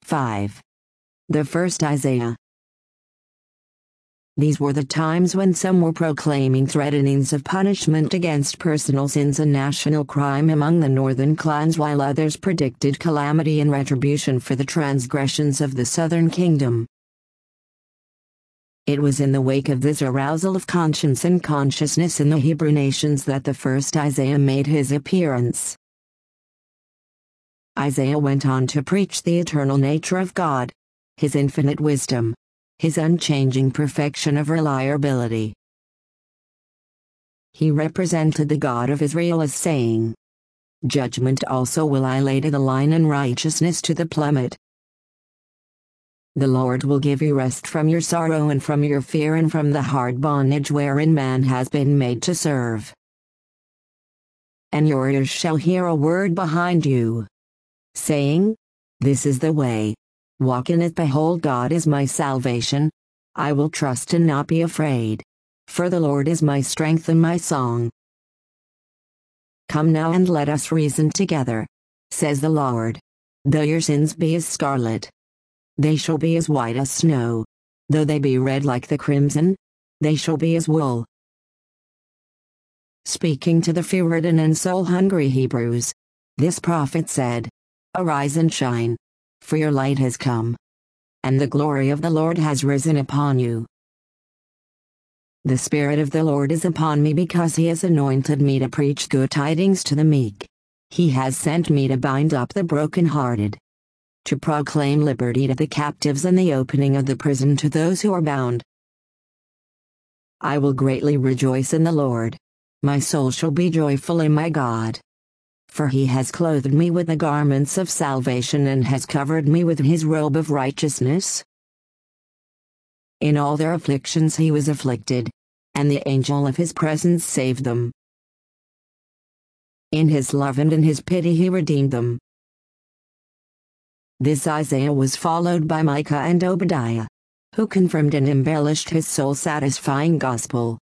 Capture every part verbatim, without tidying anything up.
five. The first Isaiah. These were the times when some were proclaiming threatenings of punishment against personal sins and national crime among the northern clans, while others predicted calamity and retribution for the transgressions of the southern kingdom. It was in the wake of this arousal of conscience and consciousness in the Hebrew nations that the first Isaiah made his appearance. Isaiah went on to preach the eternal nature of God, His infinite wisdom, His unchanging perfection of reliability. He represented the God of Israel as saying, "Judgment also will I lay to the line and righteousness to the plummet. The Lord will give you rest from your sorrow and from your fear and from the hard bondage wherein man has been made to serve. And your ears shall hear a word behind you, saying, This is the way. Walk in it. Behold, God is my salvation. I will trust and not be afraid. For the Lord is my strength and my song. Come now and let us reason together, says the Lord. Though your sins be as scarlet, they shall be as white as snow. Though they be red like the crimson, they shall be as wool. Speaking to the fear-ridden and soul-hungry Hebrews, this prophet said, Arise and shine, for your light has come, and the glory of the Lord has risen upon you. The Spirit of the Lord is upon me, because He has anointed me to preach good tidings to the meek. He has sent me to bind up the brokenhearted, to proclaim liberty to the captives and the opening of the prison to those who are bound. I will greatly rejoice in the Lord. My soul shall be joyful in my God. For He has clothed me with the garments of salvation and has covered me with His robe of righteousness. In all their afflictions He was afflicted, and the angel of His presence saved them. In His love and in His pity He redeemed them. This Isaiah was followed by Micah and Obadiah, who confirmed and embellished His soul-satisfying gospel.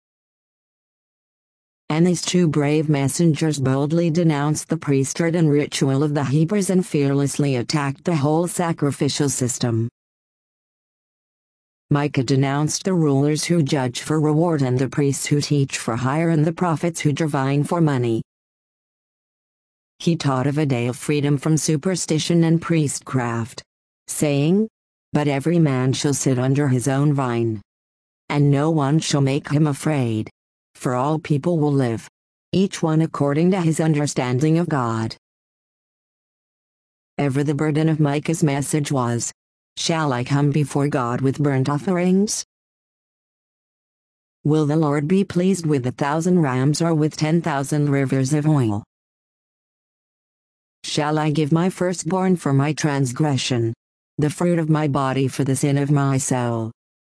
And these two brave messengers boldly denounced the priesthood and ritual of the Hebrews and fearlessly attacked the whole sacrificial system. Micah denounced the rulers who judge for reward and the priests who teach for hire and the prophets who divine for money. He taught of a day of freedom from superstition and priestcraft, saying, But every man shall sit under his own vine, and no one shall make him afraid. For all people will live, each one according to his understanding of God. Ever the burden of Micah's message was, Shall I come before God with burnt offerings? Will the Lord be pleased with a thousand rams or with ten thousand rivers of oil? Shall I give my firstborn for my transgression, the fruit of my body for the sin of my soul?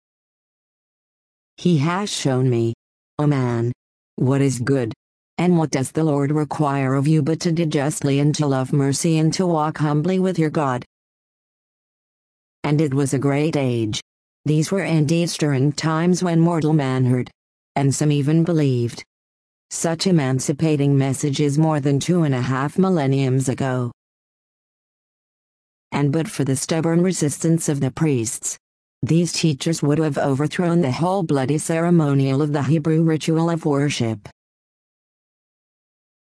He has shown me, O man, what is good, and what does the Lord require of you but to do justly and to love mercy and to walk humbly with your God? And it was a great age. These were indeed stirring times when mortal man heard, and some even believed. Such emancipating messages more than two and a half millenniums ago. And but for the stubborn resistance of the priests, these teachers would have overthrown the whole bloody ceremonial of the Hebrew ritual of worship.